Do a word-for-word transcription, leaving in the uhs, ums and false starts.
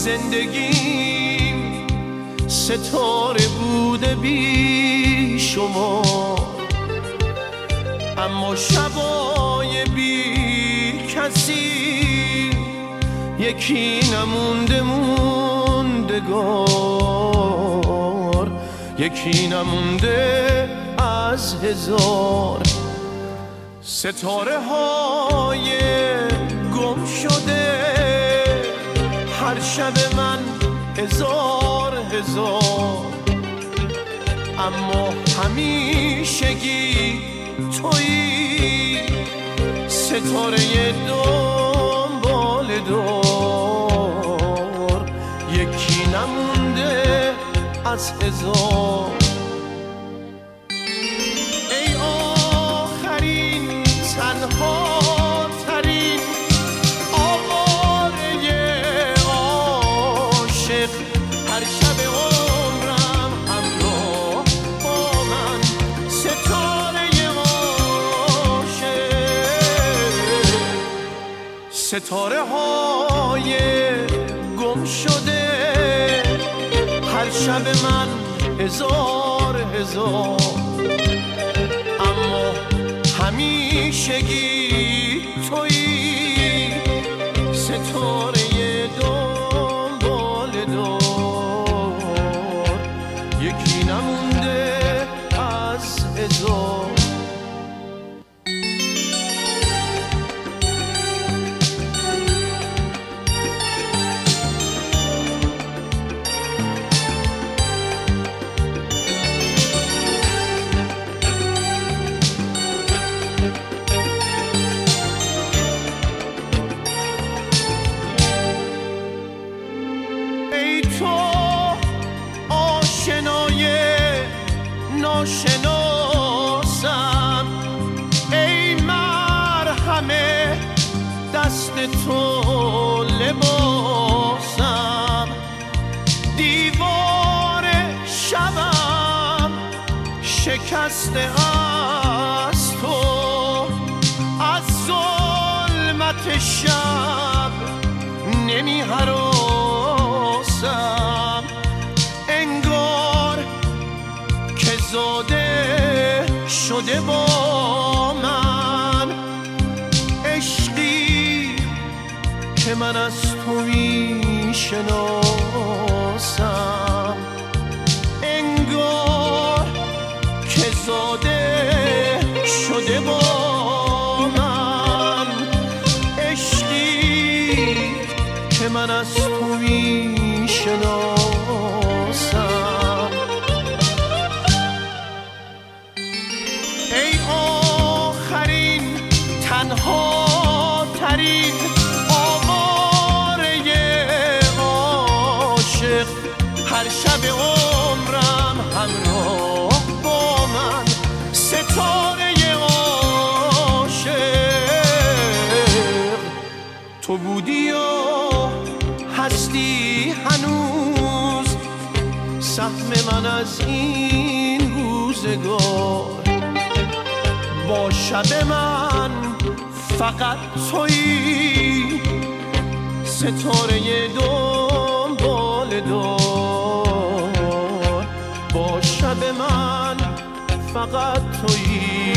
زندگیم ستاره بوده بی شما، اما شبای بی کسی یکی نمونده موندگار، یکی نمونده از هزار. ستاره های گم شده هر شب من هزار هزار، اما همیشگی تویی ستاره دنبال دار، یکی نمونده از هزار. ای آخرین تنها ترین آواره عاشق، هر شب عمرم همراه با من ستاره عاشق. ستاره های گم شده هر شب من هزار هزار، اما همیشگی تویی ستاره دنبال دار، یکی نمونده از هزار. ناشناسم، ای مرهمه دست تو لباسم، دیوار شبم شکسته از تو، از ظلمت شب نمی هراسم، انگار که زاده شده با من عشقی که من از تو می شناسم، انگار که زاده شده با من عشقی که من از تو می شناسم. ای آخرین تنها ترین آواره عاشق، هر شب عمرم همراه با من ستاره عاشق. تو بودی و هستی هنوز سهم من از این روزگار، با شب من فقط تویی ستاره دنبال دار، با شب من فقط تویی.